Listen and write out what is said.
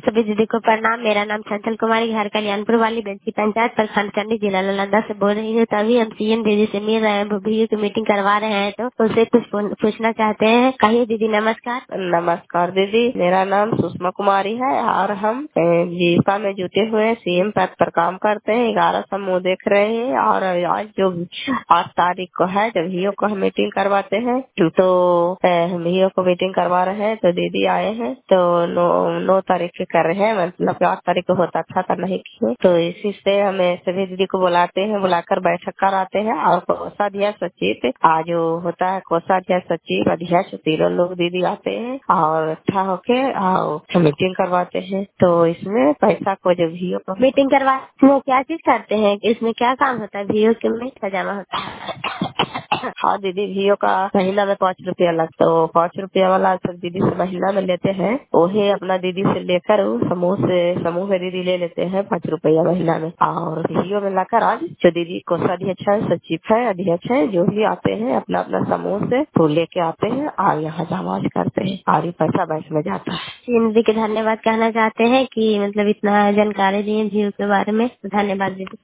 सभी दीदी को प्रणाम। मेरा नाम चंचल कुमारी, घर कल्याणपुर वाली बेंची पंचायत प्रखंड चंडी जिला नालंदा से बोल रही हूँ। तभी हम सीएम दीदी से मिल रहे हैं, भीयू की मीटिंग करवा रहे हैं, तो उनसे कुछ पूछना चाहते हैं। कहिए दीदी। नमस्कार। नमस्कार दीदी, मेरा नाम सुषमा कुमारी है और हम जीविका में जुटे हुए हैं। सीएम पद पर काम करते हैं। 11 समूह देख रहे हैं और आज जो 8 तारीख को है जब भीओ को हम मीटिंग करवाते हैं तो हम भीओ को मीटिंग करवा रहे हैं तो दीदी आए हैं तो 9 तारीख के कर रहे हैं, मतलब 8 तारीख को होता था तो नहीं किए, तो इसी से हमें सभी दीदी को बुलाते हैं, बुलाकर बैठक कराते हैं और कोषाध्यक्ष सचिव आज जो होता है कोषाध्यक्ष सचिव अध्यक्ष तीनों लोग दीदी आते हैं और अच्छा होके और मीटिंग करवाते हैं। तो इसमें पैसा को जो भीओ को मीटिंग करवा में क्या चीज करते हैं, इसमें क्या काम होता है? भीयू के में क्या जमा होता है? हाँ दीदी, भीओ का महीना में 5 रुपया लगता है, तो 5 रुपया वाला सब दीदी से महीना में लेते हैं, वही अपना दीदी से लेकर समूह में दीदी ले लेते हैं 5 रुपया महीना में, और भीओ में लाकर आज जो दीदी कोषाध्यक्ष है, सचिव है, अध्यक्ष है, जो भी आते हैं अपना अपना समूह से तो लेके आते हैं और यहाँ जमा करते हैं और ये पैसा बैंक में जाता है। सीएम दीदी के धन्यवाद कहना चाहते हैं कि मतलब इतना जानकारी दिए भीयू के बारे में। धन्यवाद दीदी।